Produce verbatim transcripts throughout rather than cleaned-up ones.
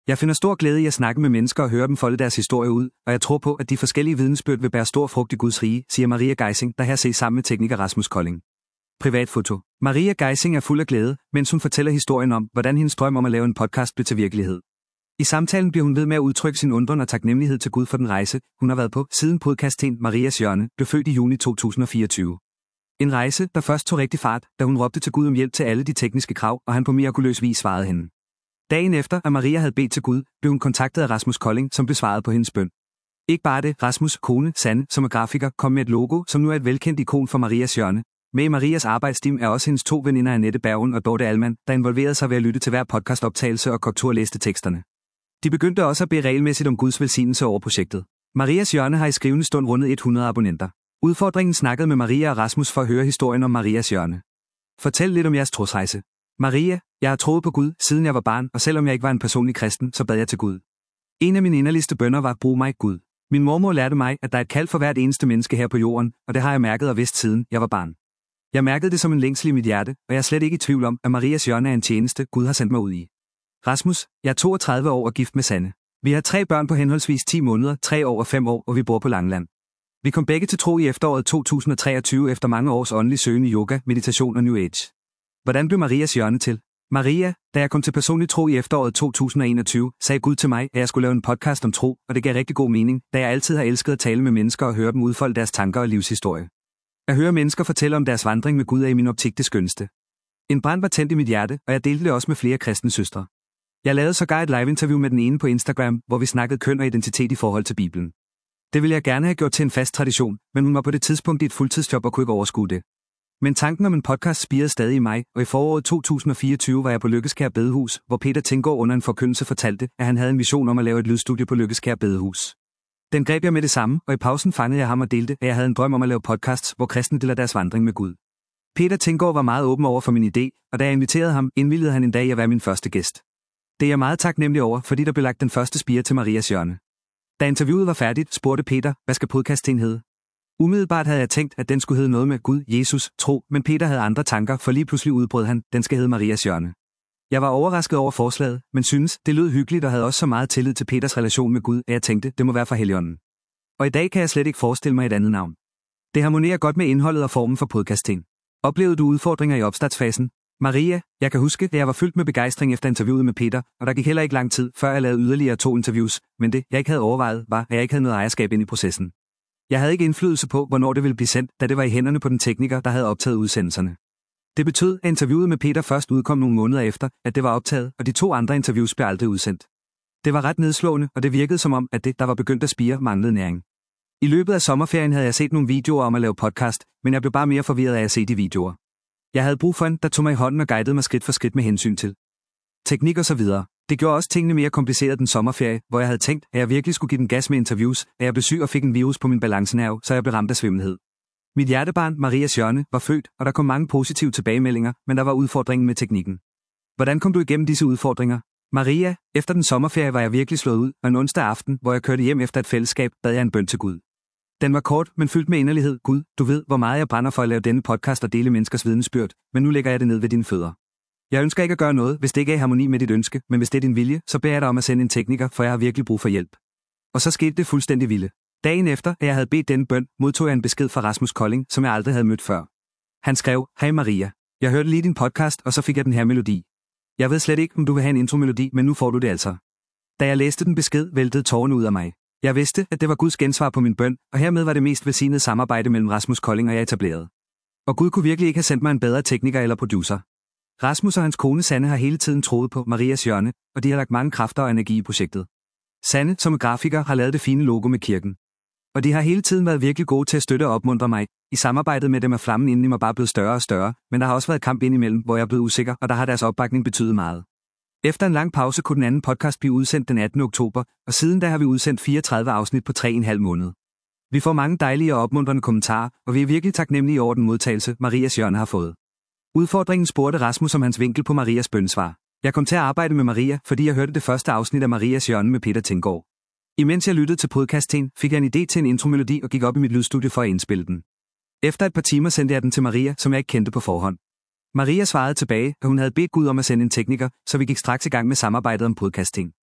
Jeg finder stor glæde i at snakke med mennesker og høre dem folde deres historie ud, og jeg tror på, at de forskellige vidensbyrd vil bære stor frugt i Guds rige, siger Maria Geising, der her ses sammen med tekniker Rasmus Kolding. Privatfoto. Maria Geising er fuld af glæde, mens hun fortæller historien om, hvordan hendes drøm om at lave en podcast blev til virkelighed. I samtalen bliver hun ved med at udtrykke sin undren og taknemmelighed til Gud for den rejse, hun har været på, siden podcasten Marias Hjørne blev født i juni to tusind og fireogtyve. En rejse, der først tog rigtig fart, da hun råbte til Gud om hjælp til alle de tekniske krav, og han på mirakuløs vis svarede hende. Dagen efter, at Maria havde bedt til Gud, blev hun kontaktet af Rasmus Kolding, som blev svaret på hendes bøn. Ikke bare det, Rasmus' kone, Sanne, som er grafiker, kom med et logo, som nu er et velkendt ikon for Marias Hjørne. Med i Marias arbejdsteam er også hendes to veninder Annette Bergen og Dorte Alman, der involverede sig ved at lytte til hver podcastoptagelse og korrekturlæste teksterne. De begyndte også at bede regelmæssigt om Guds velsignelse over projektet. Marias Hjørne har i skrivende stund rundet hundrede abonnenter. Udfordringen snakkede med Maria og Rasmus for at høre historien om Marias Hjørne. Fortæl lidt om jeres trosrejse. Maria, jeg har troet på Gud, siden jeg var barn, og selvom jeg ikke var en personlig kristen, så bad jeg til Gud. En af mine inderligste bønner var, brug mig, Gud. Min mormor lærte mig, at der er et kald for hvert eneste menneske her på jorden, og det har jeg mærket og vidst siden jeg var barn. Jeg mærkede det som en længsel i mit hjerte, og jeg er slet ikke i tvivl om, at Marias Hjørne er en tjeneste, Gud har sendt mig ud i. Rasmus, jeg er toogtredive år og gift med Sanne. Vi har tre børn på henholdsvis ti måneder, tre år og fem år, og vi bor på Langeland. Vi kom begge til tro i efteråret to tusind og treogtyve efter mange års åndelig søgen i yoga, meditation og New Age. Hvordan blev Marias Hjørne til? Maria, da jeg kom til personlig tro i efteråret to tusind og enogtyve, sagde Gud til mig, at jeg skulle lave en podcast om tro, og det gav rigtig god mening, da jeg altid har elsket at tale med mennesker og høre dem udfolde deres tanker og livshistorie. At høre mennesker fortælle om deres vandring med Gud er i min optik det skønneste. En brand var tændt i mit hjerte, og jeg delte det også med flere kristne søstre. Jeg lavede sågar et live-interview med den ene på Instagram, hvor vi snakkede køn og identitet i forhold til Bibelen. Det ville jeg gerne have gjort til en fast tradition, men hun var på det tidspunkt i et fuldtidsjob og kunne ikke overskue det. Men tanken om en podcast spirede stadig i mig, og i foråret to tusind og fireogtyve var jeg på Lykkeskær Bedehus, hvor Peter Tinggaard under en forkyndelse fortalte, at han havde en vision om at lave et lydstudie på Lykkeskær Bedehus. Den greb jeg med det samme, og i pausen fangede jeg ham og delte, at jeg havde en drøm om at lave podcasts, hvor kristne deler deres vandring med Gud. Peter Tinggaard var meget åben over for min idé, og da jeg inviterede ham, indvilligede han en dag at være min første gæst. Det er jeg meget taknemmelig over, fordi der blev lagt den første spire til Marias Hjørne. Da interviewet var færdigt, spurgte Peter, hvad skal podcasten hedde? Umiddelbart havde jeg tænkt, at den skulle hedde noget med Gud, Jesus, tro, men Peter havde andre tanker, for lige pludselig udbrød han, den skal hedde Marias Hjørne. Jeg var overrasket over forslaget, men synes, det lød hyggeligt og havde også så meget tillid til Peters relation med Gud, at jeg tænkte, det må være fra Helligånden. Og i dag kan jeg slet ikke forestille mig et andet navn. Det harmonerer godt med indholdet og formen for podcasten. Oplevede du udfordringer i opstartsfasen? Maria, jeg kan huske, at jeg var fyldt med begejstring efter interviewet med Peter, og der gik heller ikke lang tid, før jeg lavede yderligere to interviews, men det, jeg ikke havde overvejet, var, at jeg ikke havde noget ejerskab ind i processen. Jeg havde ikke indflydelse på, hvornår det ville blive sendt, da det var i hænderne på den tekniker, der havde optaget udsendelserne. Det betød, at interviewet med Peter først udkom nogle måneder efter, at det var optaget, og de to andre interviews blev aldrig udsendt. Det var ret nedslående, og det virkede som om, at det, der var begyndt at spire, manglede næring. I løbet af sommerferien havde jeg set nogle videoer om at lave podcast, men jeg blev bare mere forvirret af at se de videoer. Jeg havde brug for en, der tog mig i hånden og guidede mig skridt for skridt med hensyn til teknik og så videre. Det gjorde også tingene mere kompliceret den sommerferie, hvor jeg havde tænkt, at jeg virkelig skulle give den gas med interviews, at jeg blev syg og fik en virus på min balancenerve, så jeg blev ramt af svimmelhed. Mit hjertebarn, Marias Hjørne, var født, og der kom mange positive tilbagemeldinger, men der var udfordringen med teknikken. Hvordan kom du igennem disse udfordringer? Maria, efter den sommerferie var jeg virkelig slået ud, og en onsdag aften, hvor jeg kørte hjem efter et fællesskab, bad jeg en bøn til Gud. Den var kort, men fyldt med inderlighed. Gud, du ved, hvor meget jeg brænder for at lave denne podcast og dele menneskers vidnesbyrd, men nu lægger jeg det ned ved dine fødder. Jeg ønsker ikke at gøre noget, hvis det ikke er i harmoni med dit ønske, men hvis det er din vilje, så beder jeg dig om at sende en tekniker, for jeg har virkelig brug for hjælp. Og så skete det fuldstændig vilde. Dagen efter, at jeg havde bedt denne bøn, modtog jeg en besked fra Rasmus Kolding, som jeg aldrig havde mødt før. Han skrev, hej Maria, jeg hørte lige din podcast, og så fik jeg den her melodi. Jeg ved slet ikke, om du vil have en intromelodi, men nu får du det altså. Da jeg læste den besked, væltede tårerne ud af mig. Jeg vidste, at det var Guds gensvar på min bøn, og hermed var det mest velsignede samarbejde mellem Rasmus Kolding og jeg etableret. Og Gud kunne virkelig ikke have sendt mig en bedre tekniker eller producer. Rasmus og hans kone Sanne har hele tiden troet på Marias Hjørne, og de har lagt mange kræfter og energi i projektet. Sanne, som er grafiker, har lavet det fine logo med kirken. Og de har hele tiden været virkelig gode til at støtte og opmuntre mig. I samarbejdet med dem er flammen inden i mig bare blevet større og større, men der har også været kamp indimellem, hvor jeg er blevet usikker, og der har deres opbakning betydet meget. Efter en lang pause kunne den anden podcast blive udsendt den attende oktober, og siden da har vi udsendt fireogtredive afsnit på tre og en halv måned. Vi får mange dejlige og opmuntrende kommentarer, og vi er virkelig taknemmelige over den modtagelse, Marias Hjørne har fået. Udfordringen spurgte Rasmus om hans vinkel på Marias bønsvar. Jeg kom til at arbejde med Maria, fordi jeg hørte det første afsnit af Marias Hjørne med Peter Tinggaard. Imens jeg lyttede til podcasten, fik jeg en idé til en intromelodi og gik op i mit lydstudie for at indspille den. Efter et par timer sendte jeg den til Maria, som jeg ikke kendte på forhånd. Maria svarede tilbage, at hun havde bedt Gud om at sende en tekniker, så vi gik straks i gang med samarbejdet om podcasting.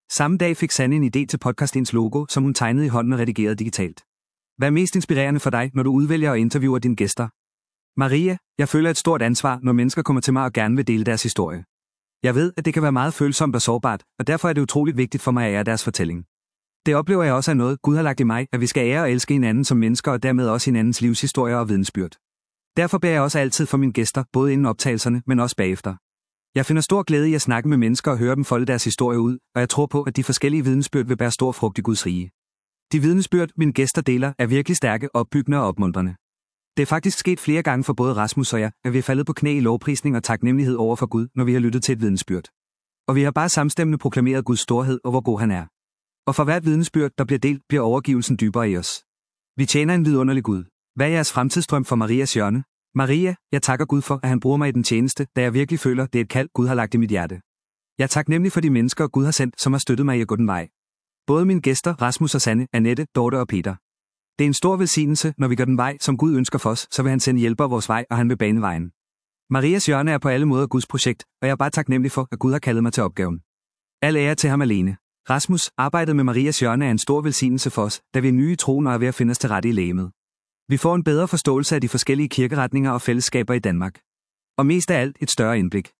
Samme dag fik Sanne en idé til podcastens logo, som hun tegnede i hånden og redigerede digitalt. Hvad er mest inspirerende for dig, når du udvælger og interviewer dine gæster? Maria, jeg føler et stort ansvar, når mennesker kommer til mig og gerne vil dele deres historie. Jeg ved, at det kan være meget følsomt og sårbart, og derfor er det utroligt vigtigt for mig at ære deres fortælling. Det oplever jeg også er noget, Gud har lagt i mig, at vi skal ære og elske hinanden som mennesker og dermed også hinandens livshistorier og vidensbyrd. Derfor beder jeg også altid for mine gæster, både inden optagelserne, men også bagefter. Jeg finder stor glæde i at snakke med mennesker og høre dem folde deres historie ud, og jeg tror på, at de forskellige vidensbyrd vil bære stor frugt i Guds rige. De vidensbyrd, mine gæster deler, er virkelig stærke, opbyggende og opmuntrende. Det er faktisk sket flere gange for både Rasmus og jeg, at vi er faldet på knæ i lovprisning og taknemmelighed over for Gud, når vi har lyttet til et vidensbyrd. Og vi har bare samstemmende proklameret Guds storhed og hvor god han er. Og for hvert vidensbyrd, der bliver delt, bliver overgivelsen dybere i os. Vi tjener en vidunderlig Gud. Hvad er jeres fremtidsdrøm for Marias hjørne? Maria, jeg takker Gud for, at han bruger mig i den tjeneste, da jeg virkelig føler, det er et kald, Gud har lagt i mit hjerte. Jeg er taknemmelig for de mennesker, Gud har sendt, som har støttet mig i at gå den vej. Både mine gæster, Rasmus og Sanne, Annette, Dorte og Peter. Det er en stor velsignelse, når vi går den vej, som Gud ønsker for os, så vil han sende hjælpere vores vej, og han vil bane vejen. Marias hjørne er på alle måder Guds projekt, og jeg er bare taknemmelig for, at Gud har kaldet mig til opgaven. Al ære til ham alene. Rasmus, arbejdet med Marias hjørne er en stor velsignelse for os, da vi er nye i troen og er ved at finde os til rette i legemet. Vi får en bedre forståelse af de forskellige kirkeretninger og fællesskaber i Danmark. Og mest af alt et større indblik.